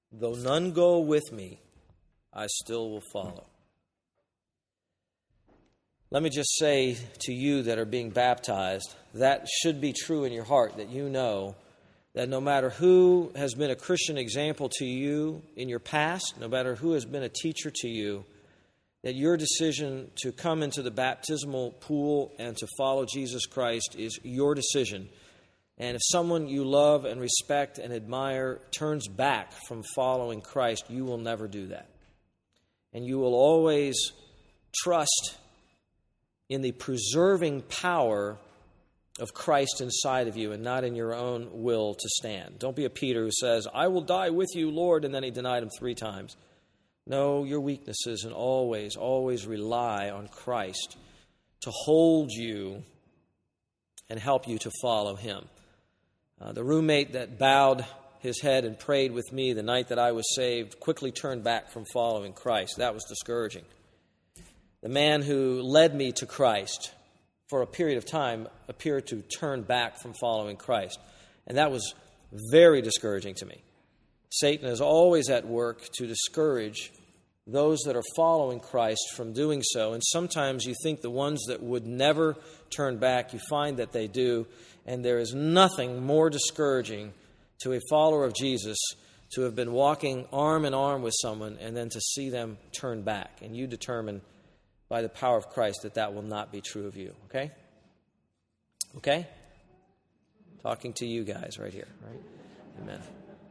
Though none go with me, I still will follow. Let me just say to you that are being baptized, that should be true in your heart, that you know that no matter who has been a Christian example to you in your past, no matter who has been a teacher to you, that your decision to come into the baptismal pool and to follow Jesus Christ is your decision. And if someone you love and respect and admire turns back from following Christ, you will never do that. And you will always trust in the preserving power of Christ inside of you and not in your own will to stand. Don't be a Peter who says, I will die with you, Lord, and then he denied him 3 times. Know your weaknesses and always rely on Christ to hold you and help you to follow him. The roommate that bowed his head and prayed with me the night that I was saved quickly turned back from following Christ. That was discouraging. The man who led me to Christ for a period of time appeared to turn back from following Christ. And that was very discouraging to me. Satan is always at work to discourage those that are following Christ from doing so. And sometimes you think the ones that would never turn back, you find that they do. And there is nothing more discouraging to a follower of Jesus to have been walking arm in arm with someone and then to see them turn back. And you determine by the power of Christ that that will not be true of you. Okay? Okay? Talking to you guys right here, right? Amen.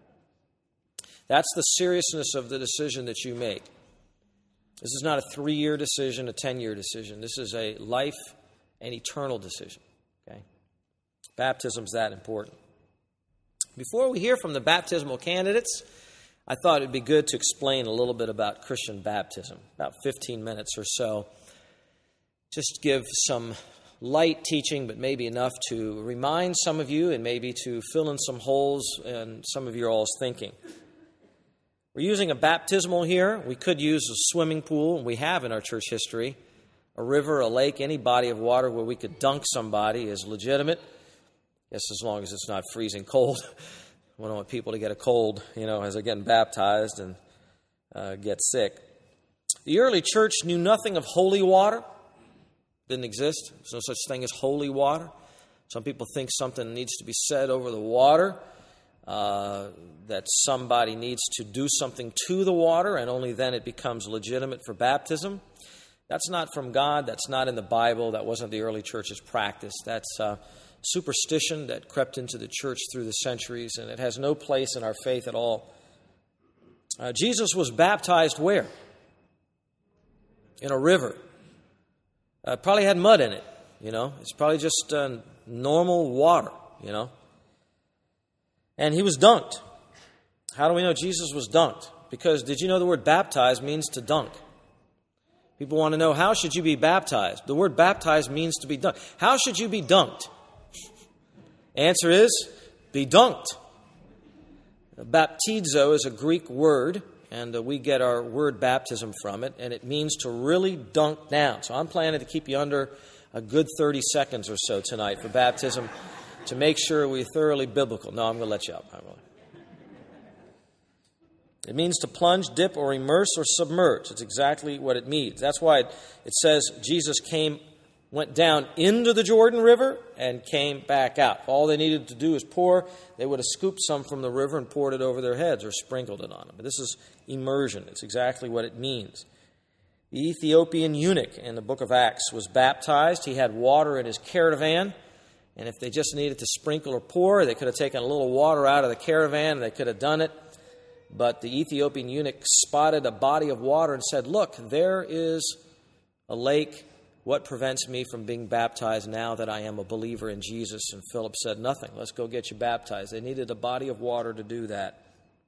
That's the seriousness of the decision that you make. This is not a 3-year decision, a 10-year decision. This is a life and eternal decision. Okay? Baptism's that important. Before we hear from the baptismal candidates, I thought it'd be good to explain a little bit about Christian baptism, about 15 minutes or so. Just give some light teaching, but maybe enough to remind some of you and maybe to fill in some holes in some of your all's thinking. We're using a baptismal here. We could use a swimming pool, and we have in our church history. A river, a lake, any body of water where we could dunk somebody is legitimate. Yes, as long as it's not freezing cold. We don't want people to get a cold, as they're getting baptized and get sick. The early church knew nothing of holy water. Didn't exist. There's no such thing as holy water. Some people think something needs to be said over the water, that somebody needs to do something to the water, and only then it becomes legitimate for baptism. That's not from God. That's not in the Bible. That wasn't the early church's practice. That's superstition that crept into the church through the centuries, and it has no place in our faith at all. Jesus was baptized where? In a river. Probably had mud in it, It's probably just normal water, And he was dunked. How do we know Jesus was dunked? Because did you know the word baptize means to dunk? People want to know, how should you be baptized? The word baptized means to be dunked. How should you be dunked? Answer is, be dunked. Baptizo is a Greek word, and we get our word baptism from it, and it means to really dunk down. So I'm planning to keep you under a good 30 seconds or so tonight for baptism to make sure we're thoroughly biblical. No, I'm going to let you up. It means to plunge, dip, or immerse, or submerge. It's exactly what it means. That's why it says Jesus went down into the Jordan River and came back out. If all they needed to do is pour, they would have scooped some from the river and poured it over their heads or sprinkled it on them. But this is immersion. It's exactly what it means. The Ethiopian eunuch in the book of Acts was baptized. He had water in his caravan, and if they just needed to sprinkle or pour, they could have taken a little water out of the caravan and they could have done it. But the Ethiopian eunuch spotted a body of water and said, "Look, there is a lake. What prevents me from being baptized now that I am a believer in Jesus?" And Philip said, "Nothing. Let's go get you baptized." They needed a body of water to do that.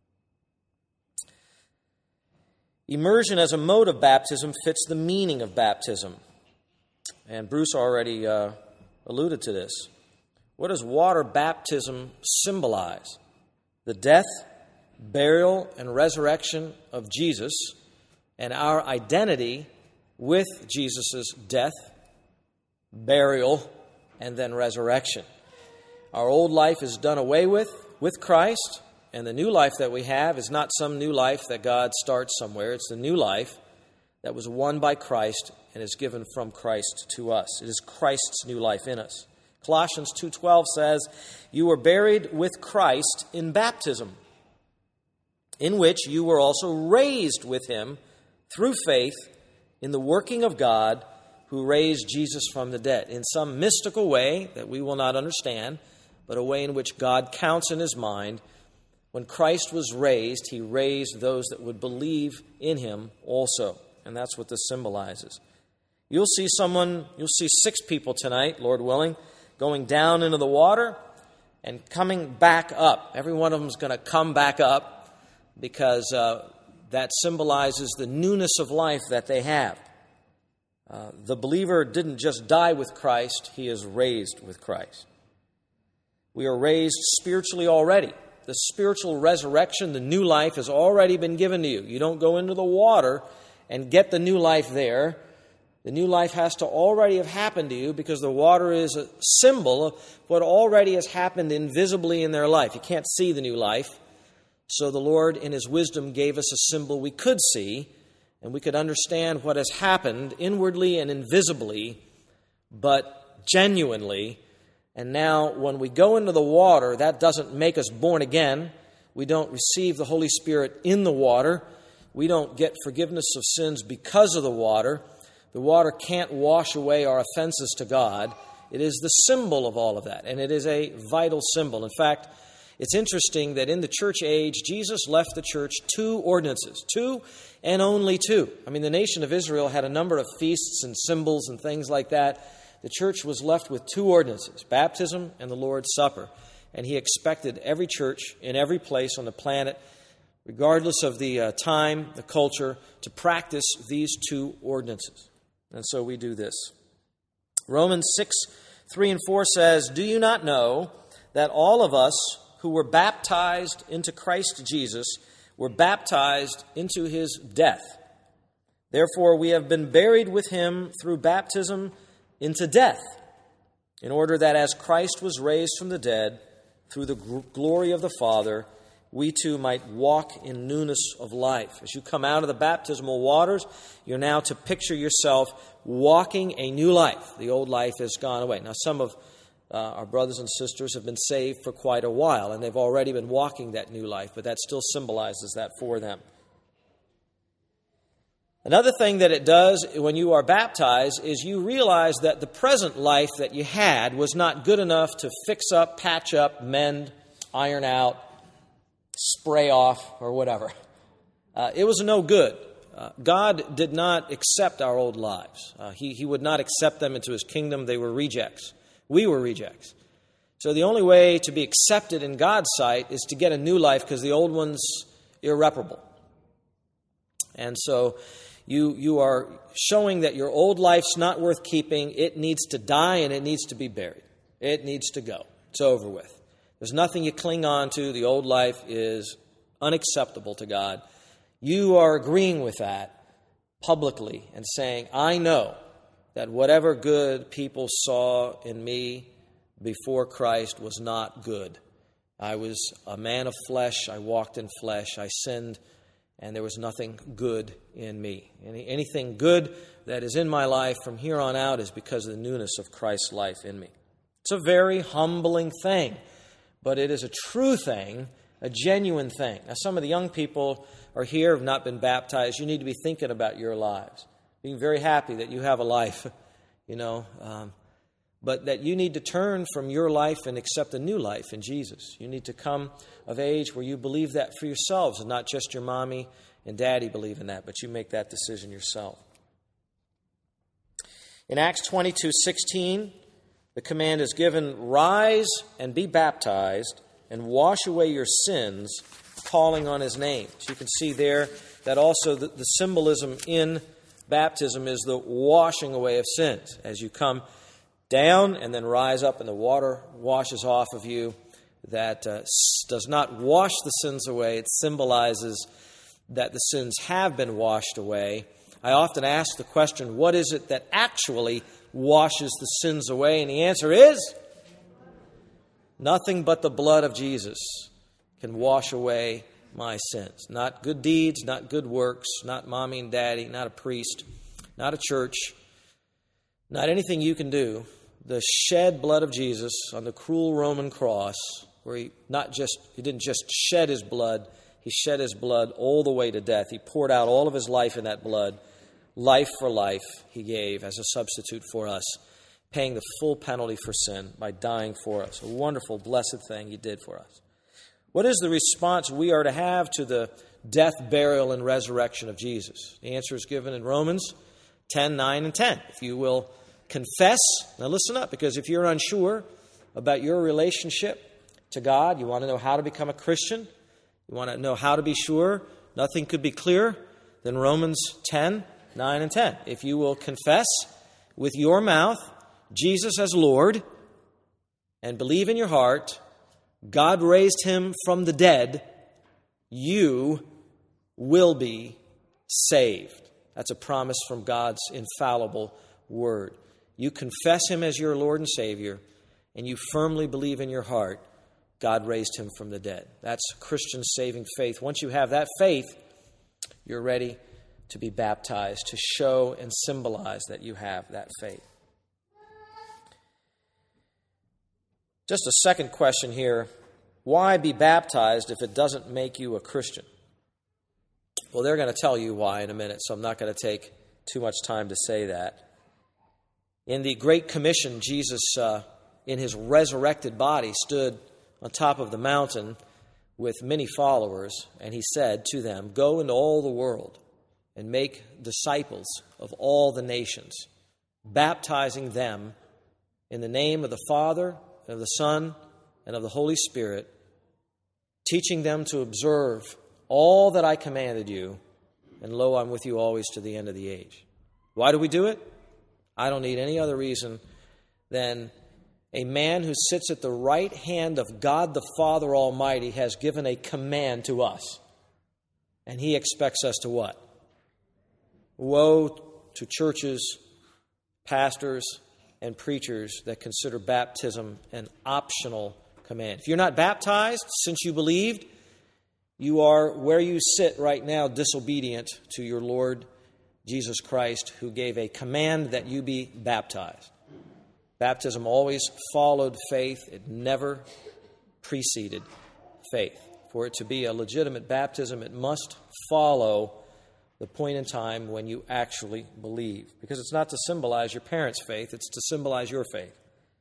Immersion as a mode of baptism fits the meaning of baptism. And Bruce already alluded to this. What does water baptism symbolize? The death, burial, and resurrection of Jesus, and our identity with Jesus' death, burial, and then resurrection. Our old life is done away with Christ, And the new life that we have is not some new life that God starts somewhere. It's the new life that was won by Christ and is given from Christ to us. It is Christ's new life in us. Colossians 2:12 says, "You were buried with Christ in baptism, in which you were also raised with him through faith in the working of God who raised Jesus from the dead." In some mystical way that we will not understand, but a way in which God counts in his mind, when Christ was raised, he raised those that would believe in him also. And that's what this symbolizes. You'll see 6 people tonight, Lord willing, going down into the water and coming back up. Every one of them is going to come back up because that symbolizes the newness of life that they have. The believer didn't just die with Christ, he is raised with Christ. We are raised spiritually already. The spiritual resurrection, the new life, has already been given to you. You don't go into the water and get the new life there. The new life has to already have happened to you because the water is a symbol of what already has happened invisibly in their life. You can't see the new life. So the Lord, in his wisdom, gave us a symbol we could see, and we could understand what has happened inwardly and invisibly, but genuinely. And now, when we go into the water, that doesn't make us born again. We don't receive the Holy Spirit in the water. We don't get forgiveness of sins because of the water. The water can't wash away our offenses to God. It is the symbol of all of that, and it is a vital symbol. In fact, it's interesting that in the church age, Jesus left the church 2 ordinances, 2 and only 2. I mean, the nation of Israel had a number of feasts and symbols and things like that. The church was left with 2 ordinances, baptism and the Lord's Supper. And he expected every church in every place on the planet, regardless of the time, the culture, to practice these 2 ordinances. And so we do this. Romans 6:3 and 4 says, "Do you not know that all of us who were baptized into Christ Jesus were baptized into his death? Therefore we have been buried with him through baptism into death, in order that as Christ was raised from the dead through the glory of the Father, we too might walk in newness of life." As you come out of the baptismal waters, you're now to picture yourself walking a new life. The old life has gone away. Now, some of our brothers and sisters have been saved for quite a while, and they've already been walking that new life, but that still symbolizes that for them. Another thing that it does when you are baptized is you realize that the present life that you had was not good enough to fix up, patch up, mend, iron out, spray off, or whatever. It was no good. God did not accept our old lives. He would not accept them into his kingdom. They were rejects. We were rejects. So the only way to be accepted in God's sight is to get a new life because the old one's irreparable. And so you are showing that your old life's not worth keeping. It needs to die and it needs to be buried. It needs to go. It's over with. There's nothing you cling on to. The old life is unacceptable to God. You are agreeing with that publicly and saying, I know that whatever good people saw in me before Christ was not good. I was a man of flesh. I walked in flesh. I sinned, and there was nothing good in me. Anything good that is in my life from here on out is because of the newness of Christ's life in me. It's a very humbling thing. But it is a true thing, a genuine thing. Now, some of the young people are here, have not been baptized. You need to be thinking about your lives, being very happy that you have a life, but that you need to turn from your life and accept a new life in Jesus. You need to come of age where you believe that for yourselves, and not just your mommy and daddy believe in that, but you make that decision yourself. In Acts 22:16, the command is given, "Rise and be baptized and wash away your sins, calling on his name." So you can see there that also the symbolism in baptism is the washing away of sins. As you come down and then rise up and the water washes off of you, that does not wash the sins away. It symbolizes that the sins have been washed away. I often ask the question, what is it that actually washes the sins away? And the answer is nothing but the blood of Jesus can wash away my sins. Not good deeds, not good works, not mommy and daddy, not a priest, not a church, not anything you can do. The shed blood of Jesus on the cruel Roman cross, where he didn't just shed his blood, he shed his blood all the way to death. He poured out all of his life in that blood. Life for life he gave as a substitute for us, paying the full penalty for sin by dying for us. A wonderful, blessed thing he did for us. What is the response we are to have to the death, burial, and resurrection of Jesus? The answer is given in Romans 10, 9, and 10. If you will confess, now listen up, because if you're unsure about your relationship to God, you want to know how to become a Christian, you want to know how to be sure, nothing could be clearer than Romans 10, 9, and 10. If you will confess with your mouth Jesus as Lord and believe in your heart God raised him from the dead, you will be saved. That's a promise from God's infallible word. You confess him as your Lord and Savior, and you firmly believe in your heart God raised him from the dead. That's Christian saving faith. Once you have that faith, you're ready to be baptized, to show and symbolize that you have that faith. Just a second question here. Why be baptized if it doesn't make you a Christian? Well, they're going to tell you why in a minute, so I'm not going to take too much time to say that. In the Great Commission, Jesus, in his resurrected body, stood on top of the mountain with many followers, and he said to them, "Go into all the world and make disciples of all the nations, baptizing them in the name of the Father, and of the Son, and of the Holy Spirit, teaching them to observe all that I commanded you, and lo, I'm with you always to the end of the age." Why do we do it? I don't need any other reason than a man who sits at the right hand of God the Father Almighty has given a command to us. And he expects us to what? Woe to churches, pastors, and preachers that consider baptism an optional command. If you're not baptized since you believed, you are where you sit right now disobedient to your Lord Jesus Christ, who gave a command that you be baptized. Baptism always followed faith. It never preceded faith. For it to be a legitimate baptism, it must follow the point in time when you actually believe. Because it's not to symbolize your parents' faith, it's to symbolize your faith.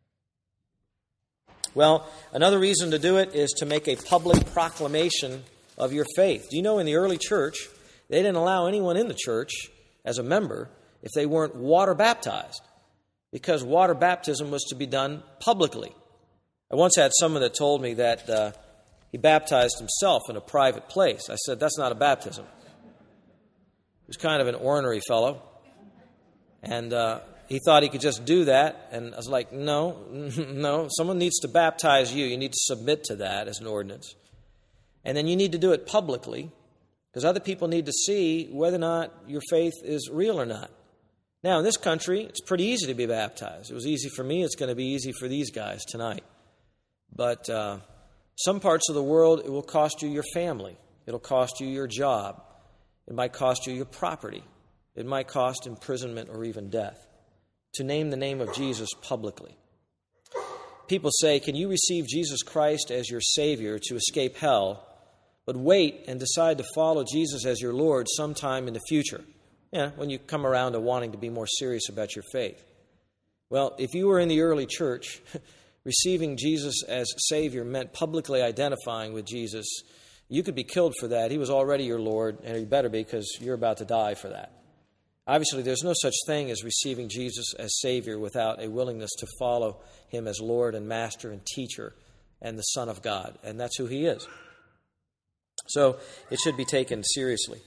Well, another reason to do it is to make a public proclamation of your faith. Do you know in the early church, they didn't allow anyone in the church as a member if they weren't water baptized, because water baptism was to be done publicly. I once had someone that told me that he baptized himself in a private place. I said, that's not a baptism. He was kind of an ornery fellow, and he thought he could just do that, and I was like, no, someone needs to baptize you. You need to submit to that as an ordinance. And then you need to do it publicly, because other people need to see whether or not your faith is real or not. Now, in this country, it's pretty easy to be baptized. It was easy for me. It's going to be easy for these guys tonight. But some parts of the world, it will cost you your family. It'll cost you your job. It might cost you your property. It might cost imprisonment or even death to name the name of Jesus publicly. People say, can you receive Jesus Christ as your Savior to escape hell, but wait and decide to follow Jesus as your Lord sometime in the future? Yeah, when you come around to wanting to be more serious about your faith. Well, if you were in the early church, receiving Jesus as Savior meant publicly identifying with Jesus. You could be killed for that. He was already your Lord, and you better be, because you're about to die for that. Obviously, there's no such thing as receiving Jesus as Savior without a willingness to follow him as Lord and Master and Teacher and the Son of God, and that's who he is. So it should be taken seriously.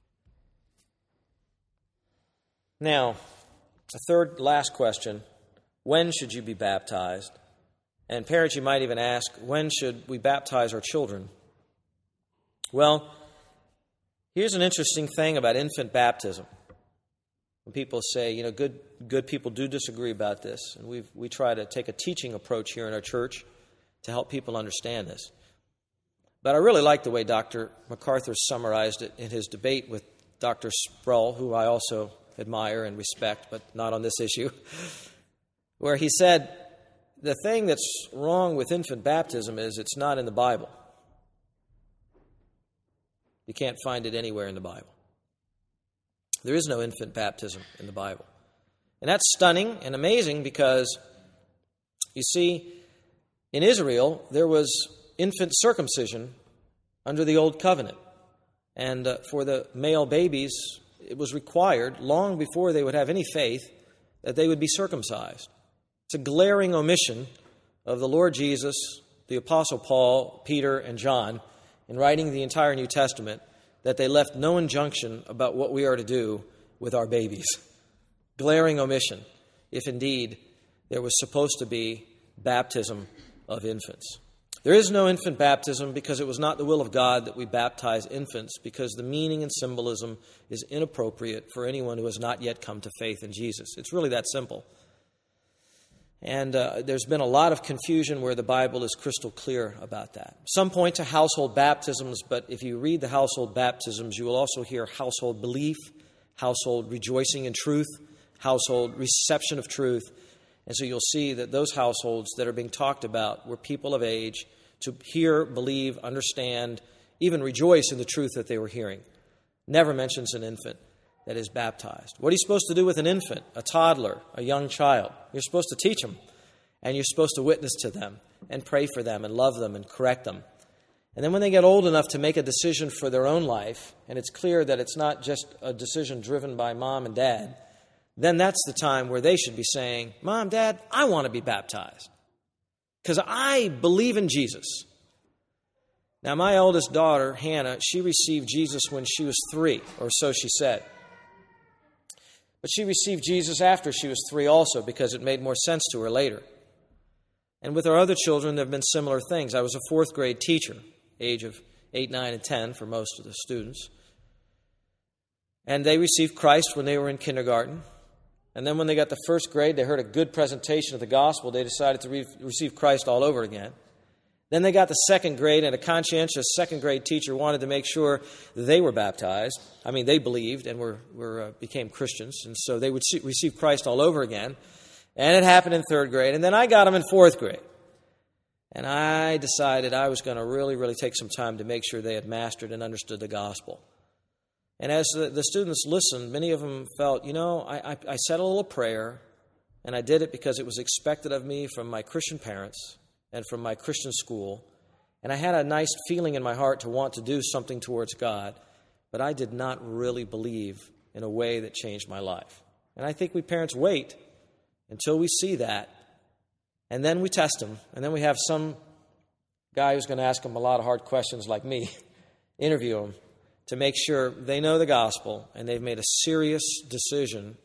Now, a third, last question. When should you be baptized? And parents, you might even ask, when should we baptize our children? Well, here's an interesting thing about infant baptism. When people say, good people do disagree about this, and we try to take a teaching approach here in our church to help people understand this. But I really like the way Dr. MacArthur summarized it in his debate with Dr. Sproul, who I also admire and respect, but not on this issue, where he said, the thing that's wrong with infant baptism is it's not in the Bible. You can't find it anywhere in the Bible. There is no infant baptism in the Bible. And that's stunning and amazing because, you see, in Israel, there was infant circumcision under the Old Covenant. And for the male babies, it was required, long before they would have any faith, that they would be circumcised. It's a glaring omission of the Lord Jesus, the Apostle Paul, Peter, and John, in writing the entire New Testament, that they left no injunction about what we are to do with our babies. Glaring omission, if indeed there was supposed to be baptism of infants. There is no infant baptism because it was not the will of God that we baptize infants, because the meaning and symbolism is inappropriate for anyone who has not yet come to faith in Jesus. It's really that simple. And there's been a lot of confusion where the Bible is crystal clear about that. Some point to household baptisms, but if you read the household baptisms, you will also hear household belief, household rejoicing in truth, household reception of truth. And so you'll see that those households that are being talked about were people of age to hear, believe, understand, even rejoice in the truth that they were hearing. Never mentions an infant that is baptized. What are you supposed to do with an infant, a toddler, a young child? You're supposed to teach them, and you're supposed to witness to them and pray for them and love them and correct them. And then when they get old enough to make a decision for their own life, and it's clear that it's not just a decision driven by mom and dad, then that's the time where they should be saying, Mom, Dad, I want to be baptized because I believe in Jesus. Now, my oldest daughter, Hannah, she received Jesus when she was 3, or so she said. But she received Jesus after she was 3 also because it made more sense to her later. And with our other children, there have been similar things. I was a 4th grade teacher, age of 8, 9, and 10 for most of the students. And they received Christ when they were in kindergarten. And then when they got to 1st grade, they heard a good presentation of the gospel. They decided to receive Christ all over again. Then they got to 2nd grade, and a conscientious 2nd grade teacher wanted to make sure they were baptized. I mean, they believed and became Christians, and so they would receive Christ all over again. And it happened in 3rd grade, and then I got them in 4th grade. And I decided I was going to really, really take some time to make sure they had mastered and understood the gospel. And as the students listened, many of them felt, I said a little prayer, and I did it because it was expected of me from my Christian parents and from my Christian school. And I had a nice feeling in my heart to want to do something towards God, but I did not really believe in a way that changed my life. And I think we parents wait until we see that, and then we test them, and then we have some guy who's going to ask them a lot of hard questions like me, interview them, to make sure they know the gospel and they've made a serious decision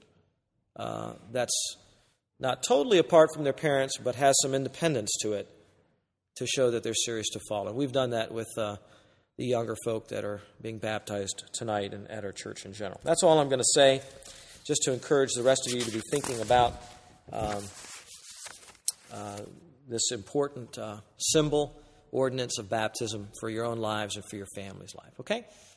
that's not totally apart from their parents, but has some independence to it to show that they're serious to follow. We've done that with the younger folk that are being baptized tonight and at our church in general. That's all I'm going to say, just to encourage the rest of you to be thinking about this important symbol, ordinance of baptism for your own lives and for your family's life. Okay?